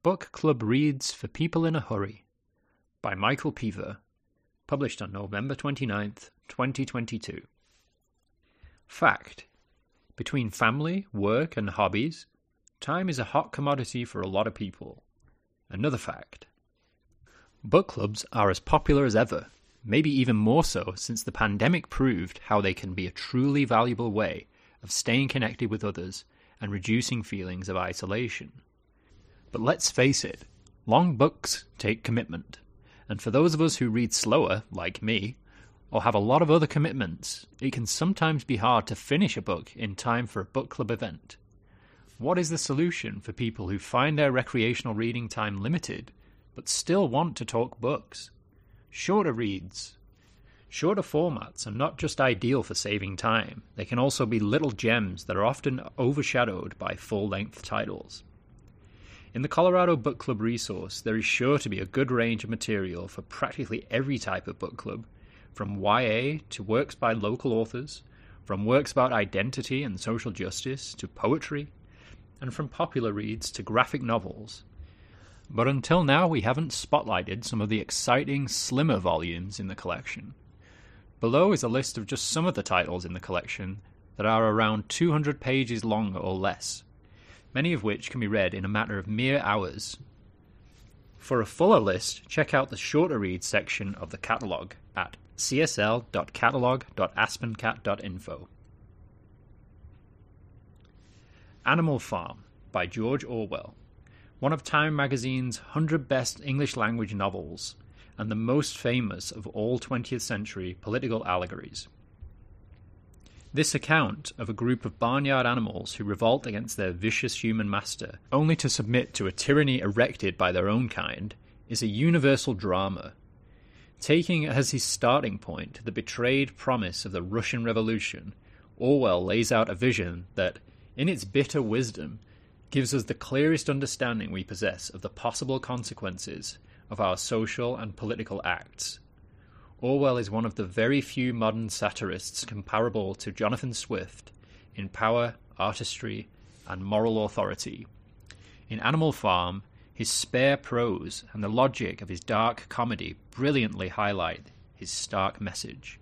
Book Club Reads for People in a Hurry by Michael Pever, published on November 29th, 2022. Fact: between family, work, and hobbies, time is a hot commodity for a lot of people. Another fact: book clubs are as popular as ever, maybe even more so since the pandemic proved how they can be a truly valuable way of staying connected with others and reducing feelings of isolation. But let's face it, long books take commitment, and for those of us who read slower, like me, or have a lot of other commitments, it can sometimes be hard to finish a book in time for a book club event. What is the solution for people who find their recreational reading time limited, but still want to talk books? Shorter reads. Shorter formats are not just ideal for saving time, they can also be little gems that are often overshadowed by full-length titles. In the Colorado Book Club resource, there is sure to be a good range of material for practically every type of book club, from YA to works by local authors, from works about identity and social justice to poetry, and from popular reads to graphic novels. But until now, we haven't spotlighted some of the exciting, slimmer volumes in the collection. Below is a list of just some of the titles in the collection that are around 200 pages long or less, many of which can be read in a matter of mere hours. For a fuller list, check out the shorter reads section of the catalogue at csl.catalog.aspencat.info. Animal Farm by George Orwell, one of Time magazine's 100 best English language novels, and the most famous of all 20th century political allegories. This account of a group of barnyard animals who revolt against their vicious human master, only to submit to a tyranny erected by their own kind, is a universal drama. Taking as his starting point the betrayed promise of the Russian Revolution, Orwell lays out a vision that, in its bitter wisdom, gives us the clearest understanding we possess of the possible consequences of our social and political acts. Orwell is one of the very few modern satirists comparable to Jonathan Swift in power, artistry, and moral authority. In Animal Farm, his spare prose and the logic of his dark comedy brilliantly highlight his stark message.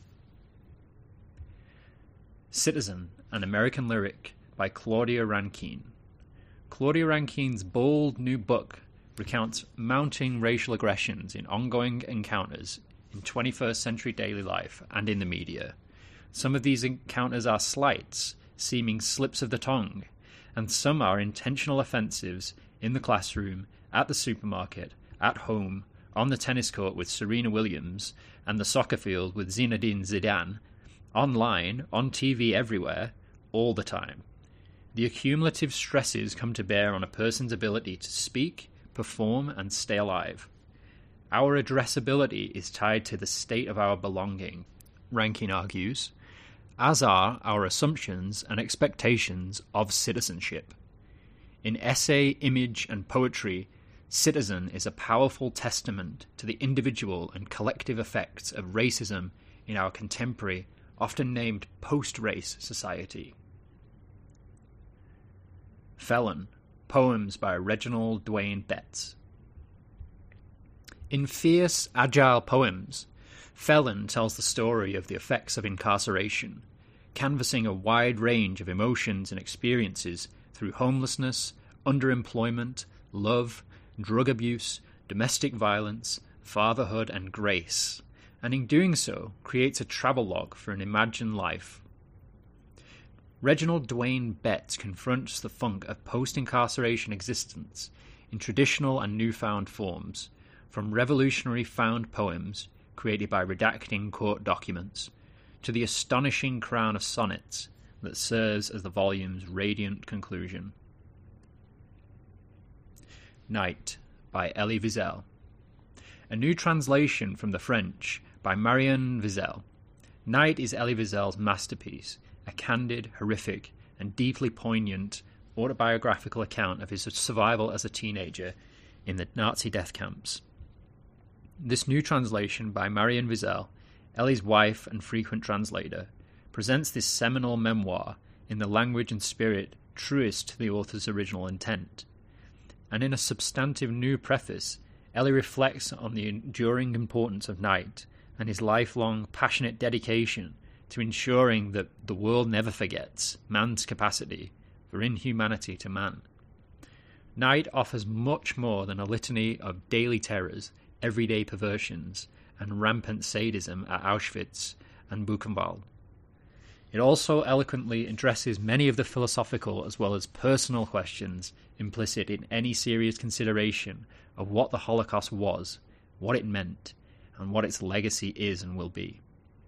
Citizen, an American Lyric by Claudia Rankine. Claudia Rankine's bold new book recounts mounting racial aggressions in ongoing encounters in 21st century daily life and in the media. Some of these encounters are slights, seeming slips of the tongue, and some are intentional offensives in the classroom, at the supermarket, at home, on the tennis court with Serena Williams, and the soccer field with Zinedine Zidane, online, on TV everywhere, all the time. The accumulative stresses come to bear on a person's ability to speak, perform, and stay alive. Our addressability is tied to the state of our belonging, Rankine argues, as are our assumptions and expectations of citizenship. In essay, image, and poetry, Citizen is a powerful testament to the individual and collective effects of racism in our contemporary, often named post-race society. Felon, poems by Reginald Dwayne Betts. In fierce, agile poems, Felon tells the story of the effects of incarceration, canvassing a wide range of emotions and experiences through homelessness, underemployment, love, drug abuse, domestic violence, fatherhood, and grace, and in doing so creates a travelogue for an imagined life. Reginald Dwayne Betts confronts the funk of post-incarceration existence in traditional and newfound forms, from revolutionary found poems created by redacting court documents, to the astonishing crown of sonnets that serves as the volume's radiant conclusion. Night by Elie Wiesel. A new translation from the French by Marianne Wiesel. Night is Elie Wiesel's masterpiece, a candid, horrific, and deeply poignant autobiographical account of his survival as a teenager in the Nazi death camps. This new translation by Marianne Wiesel, Elie's wife and frequent translator, presents this seminal memoir in the language and spirit truest to the author's original intent. and in a substantive new preface, Ellie reflects on the enduring importance of Knight and his lifelong, passionate dedication to ensuring that the world never forgets man's capacity for inhumanity to man. Knight offers much more than a litany of daily terrors, everyday perversions, and rampant sadism at Auschwitz and Buchenwald. It also eloquently addresses many of the philosophical as well as personal questions implicit in any serious consideration of what the Holocaust was, what it meant, and what its legacy is and will be.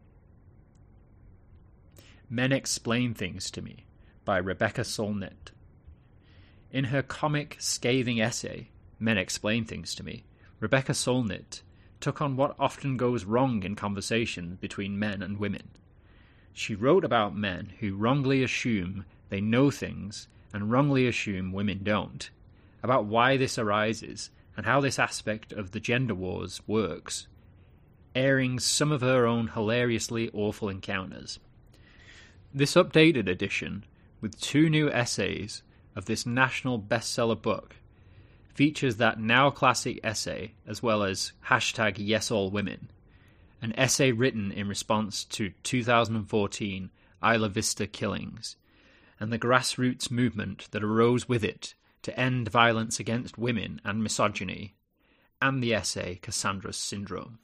Men Explain Things to Me by Rebecca Solnit. In her comic, scathing essay, Men Explain Things to Me, Rebecca Solnit took on what often goes wrong in conversations between men and women. She wrote about men who wrongly assume they know things and wrongly assume women don't, about why this arises and how this aspect of the gender wars works, airing some of her own hilariously awful encounters. This updated edition, with 2 new essays of this national bestseller book, features that now classic essay as well as #YesAllWomen, an essay written in response to 2014 Isla Vista killings, and the grassroots movement that arose with it to end violence against women and misogyny, and the essay Cassandra's Syndrome.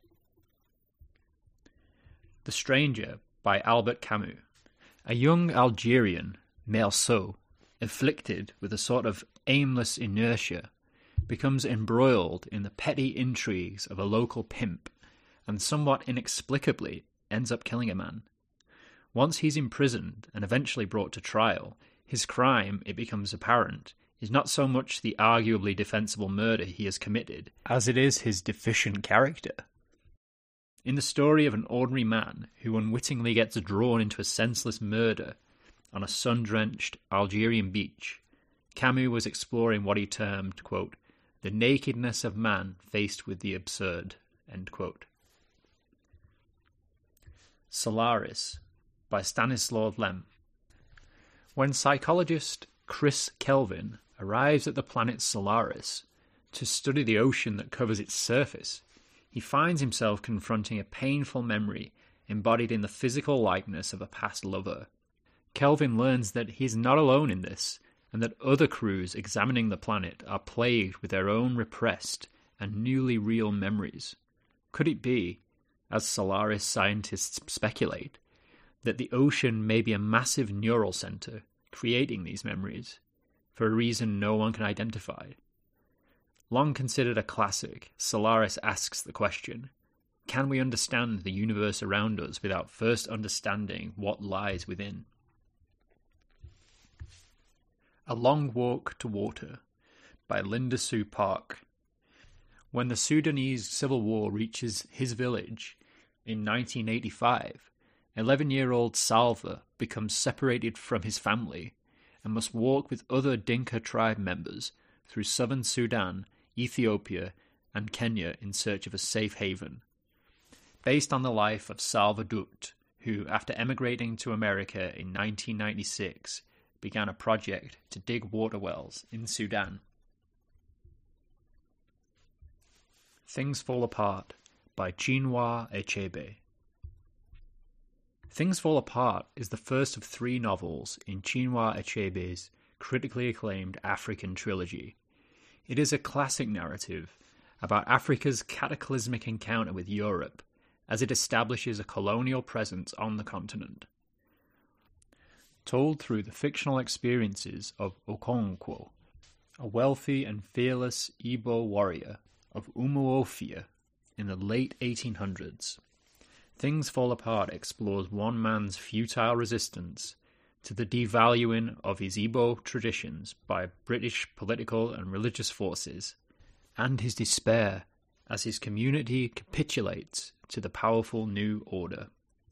The Stranger by Albert Camus. A young Algerian, Meursault, afflicted with a sort of aimless inertia, becomes embroiled in the petty intrigues of a local pimp, and somewhat inexplicably ends up killing a man. Once he's imprisoned and eventually brought to trial, his crime, it becomes apparent, is not so much the arguably defensible murder he has committed, as it is his deficient character. In the story of an ordinary man who unwittingly gets drawn into a senseless murder on a sun-drenched Algerian beach, Camus was exploring what he termed, quote, the nakedness of man faced with the absurd, end quote. Solaris by Stanislaw Lem. When psychologist Chris Kelvin arrives at the planet Solaris to study the ocean that covers its surface, he finds himself confronting a painful memory embodied in the physical likeness of a past lover. Kelvin learns that he's not alone in this, and that other crews examining the planet are plagued with their own repressed and newly real memories. Could it be, as Solaris scientists speculate, that the ocean may be a massive neural center creating these memories, for a reason no one can identify? Long considered a classic, Solaris asks the question, can we understand the universe around us without first understanding what lies within? A Long Walk to Water by Linda Sue Park. When the Sudanese civil war reaches his village in 1985, 11-year-old Salva becomes separated from his family and must walk with other Dinka tribe members through southern Sudan, Ethiopia, and Kenya in search of a safe haven. Based on the life of Salva Dukt, who, after emigrating to America in 1996, began a project to dig water wells in Sudan. Things Fall Apart by Chinua Achebe. Things Fall Apart is the first of 3 novels in Chinua Achebe's critically acclaimed African trilogy. It is a classic narrative about Africa's cataclysmic encounter with Europe as it establishes a colonial presence on the continent. Told through the fictional experiences of Okonkwo, a wealthy and fearless Igbo warrior of Umuofia in the late 1800s, Things Fall Apart explores one man's futile resistance to the devaluing of his Igbo traditions by British political and religious forces, and his despair as his community capitulates to the powerful new order.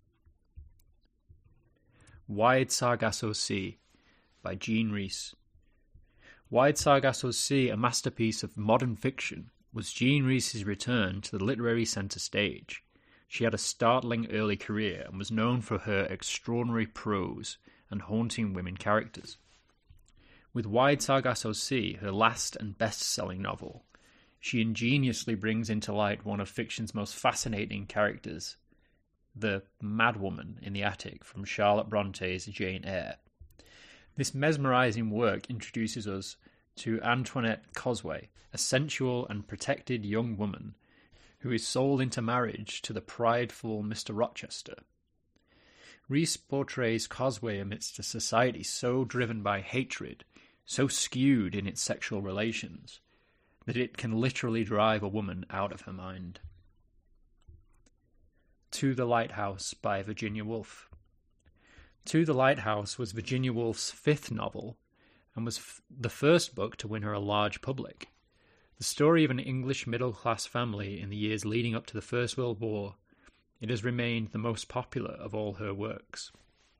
Wide Sargasso Sea by Jean Rhys. Wide Sargasso Sea, a masterpiece of modern fiction, was Jean Rhys's return to the literary centre stage. She had a startling early career and was known for her extraordinary prose and haunting women characters. With Wide Sargasso Sea, her last and best-selling novel, she ingeniously brings into light one of fiction's most fascinating characters, the madwoman in the attic from Charlotte Bronte's Jane Eyre. This mesmerizing work introduces us to Antoinette Cosway, a sensual and protected young woman who is sold into marriage to the prideful Mr. Rochester. Rhys portrays Cosway amidst a society so driven by hatred, so skewed in its sexual relations, that it can literally drive a woman out of her mind. To the Lighthouse by Virginia Woolf. To the Lighthouse was Virginia Woolf's fifth novel, and was the first book to win her a large public. The story of an English middle-class family in the years leading up to the First World War, it has remained the most popular of all her works.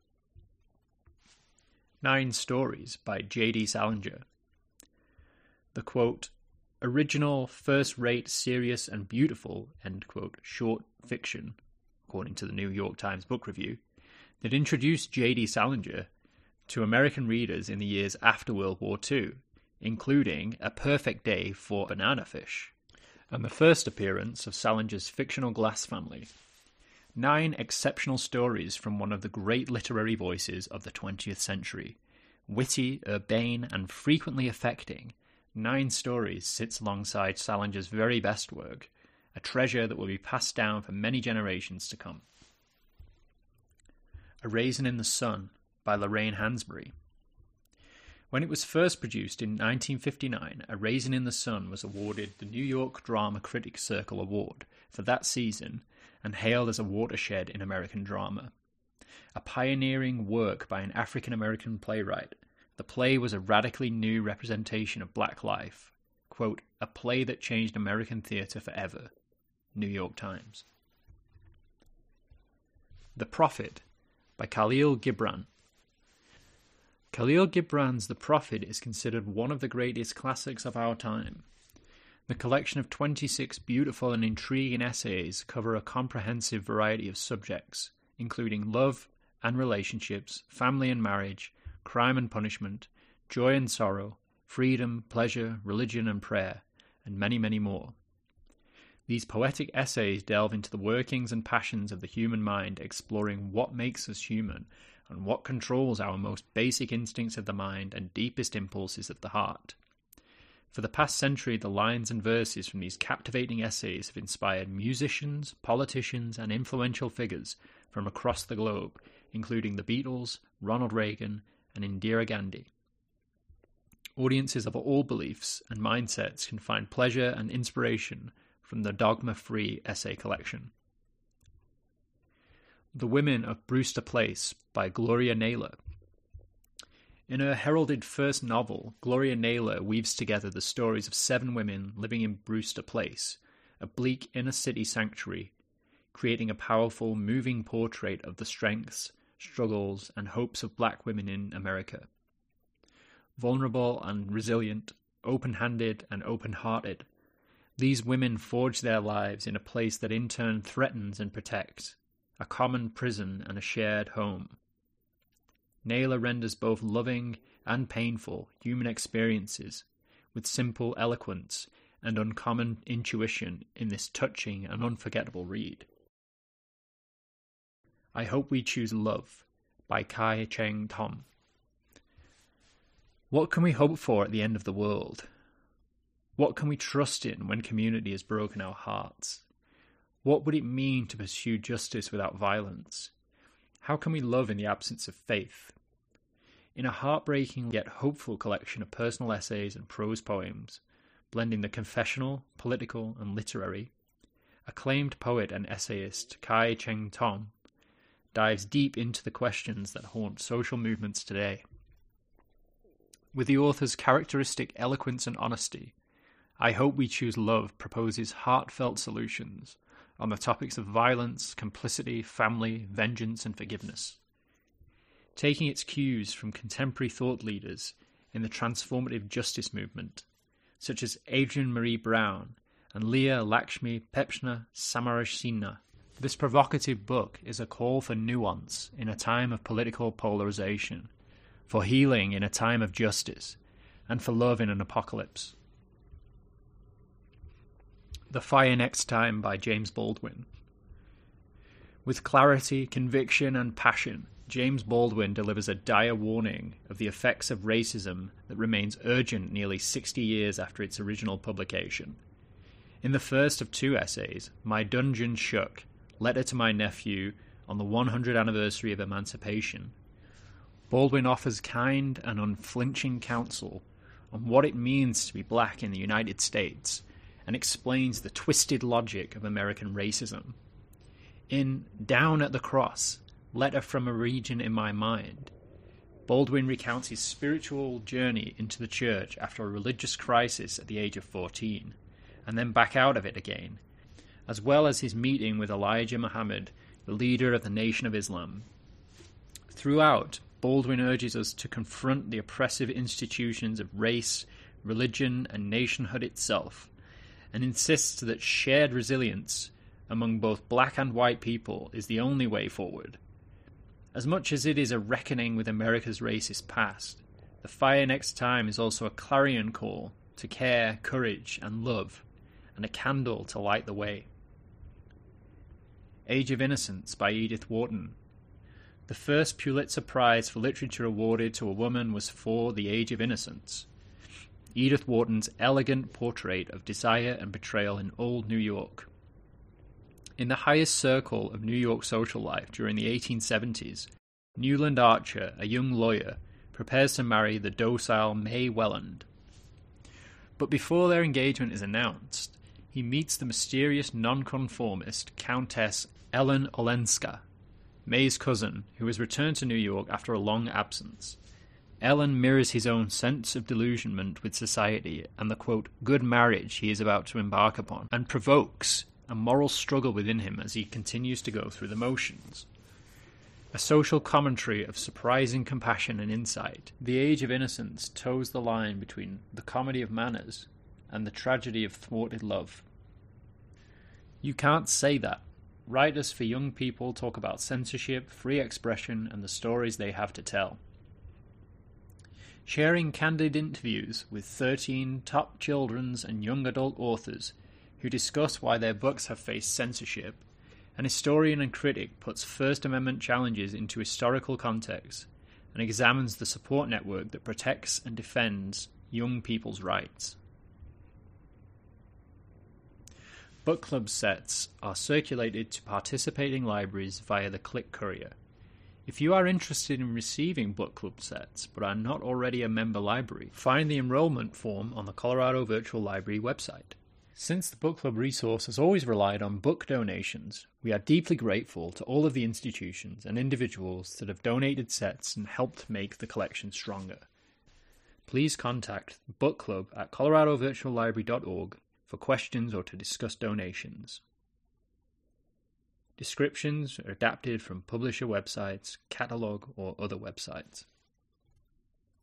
9 Stories by J.D. Salinger. The, quote, original, first-rate, serious and beautiful, end quote, short fiction, according to the New York Times Book Review, that introduced J.D. Salinger to American readers in the years after World War II, including A Perfect Day for Banana Fish, and the first appearance of Salinger's fictional Glass family. 9 exceptional stories from one of the great literary voices of the 20th century. Witty, urbane, and frequently affecting, 9 Stories sits alongside Salinger's very best work, a treasure that will be passed down for many generations to come. A Raisin in the Sun by Lorraine Hansberry. When it was first produced in 1959, A Raisin in the Sun was awarded the New York Drama Critics Circle Award for that season and hailed as a watershed in American drama. A pioneering work by an African-American playwright, the play was a radically new representation of black life. Quote, a play that changed American theatre forever. New York Times. The Prophet by Khalil Gibran. Khalil Gibran's The Prophet is considered one of the greatest classics of our time. The collection of 26 beautiful and intriguing essays cover a comprehensive variety of subjects, including love and relationships, family and marriage, crime and punishment, joy and sorrow, freedom, pleasure, religion and prayer, and many, many more. These poetic essays delve into the workings and passions of the human mind, exploring what makes us human and what controls our most basic instincts of the mind and deepest impulses of the heart. For the past century, the lines and verses from these captivating essays have inspired musicians, politicians, and influential figures from across the globe, including the Beatles, Ronald Reagan, and Indira Gandhi. Audiences of all beliefs and mindsets can find pleasure and inspiration from the dogma-free essay collection. The Women of Brewster Place by Gloria Naylor. In her heralded first novel, Gloria Naylor weaves together the stories of 7 women living in Brewster Place, a bleak inner-city sanctuary, creating a powerful, moving portrait of the strengths, struggles, and hopes of black women in America. Vulnerable and resilient, open-handed and open-hearted, these women forge their lives in a place that in turn threatens and protects, a common prison and a shared home. Naylor renders both loving and painful human experiences with simple eloquence and uncommon intuition in this touching and unforgettable read. I Hope We Choose Love by Kai Cheng Thom. What can we hope for at the end of the world? What can we trust in when community has broken our hearts? What would it mean to pursue justice without violence? How can we love in the absence of faith? In a heartbreaking yet hopeful collection of personal essays and prose poems, blending the confessional, political, and literary, acclaimed poet and essayist Kai Cheng Thom dives deep into the questions that haunt social movements today. With the author's characteristic eloquence and honesty, I Hope We Choose Love proposes heartfelt solutions on the topics of violence, complicity, family, vengeance, and forgiveness. Taking its cues from contemporary thought leaders in the transformative justice movement, such as Adrienne Marie Brown and Leah Lakshmi Pepshna Samarasinghe, this provocative book is a call for nuance in a time of political polarization, for healing in a time of justice, and for love in an apocalypse. The Fire Next Time by James Baldwin. With clarity, conviction, and passion, James Baldwin delivers a dire warning of the effects of racism that remains urgent nearly 60 years after its original publication. In the first of two essays, My Dungeon Shook, Letter to My Nephew on the 100th Anniversary of Emancipation, Baldwin offers kind and unflinching counsel on what it means to be black in the United States and explains the twisted logic of American racism. In Down at the Cross, Letter from a Region in My Mind, Baldwin recounts his spiritual journey into the church after a religious crisis at the age of 14, and then back out of it again, as well as his meeting with Elijah Muhammad, the leader of the Nation of Islam. Throughout, Baldwin urges us to confront the oppressive institutions of race, religion, and nationhood itself, and insists that shared resilience among both black and white people is the only way forward. As much as it is a reckoning with America's racist past, The Fire Next Time is also a clarion call to care, courage, and love, and a candle to light the way. Age of Innocence by Edith Wharton. The first Pulitzer Prize for Literature awarded to a woman was for The Age of Innocence, Edith Wharton's elegant portrait of desire and betrayal in old New York. In the highest circle of New York social life during the 1870s, Newland Archer, a young lawyer, prepares to marry the docile May Welland. But before their engagement is announced, he meets the mysterious nonconformist Countess Ellen Olenska, May's cousin, who has returned to New York after a long absence. Ellen mirrors his own sense of delusionment with society and the, quote, good marriage he is about to embark upon, and provokes a moral struggle within him as he continues to go through the motions. A social commentary of surprising compassion and insight, The Age of Innocence toes the line between the comedy of manners and the tragedy of thwarted love. You Can't Say That. Writers for young people talk about censorship, free expression, and the stories they have to tell. Sharing candid interviews with 13 top children's and young adult authors who discuss why their books have faced censorship, an historian and critic puts First Amendment challenges into historical context and examines the support network that protects and defends young people's rights. Book club sets are circulated to participating libraries via the Click Courier. If you are interested in receiving book club sets but are not already a member library, find the enrollment form on the Colorado Virtual Library website. Since the book club resource has always relied on book donations, we are deeply grateful to all of the institutions and individuals that have donated sets and helped make the collection stronger. Please contact the book club at coloradovirtuallibrary.org for questions or to discuss donations. Descriptions are adapted from publisher websites, catalog, or other websites.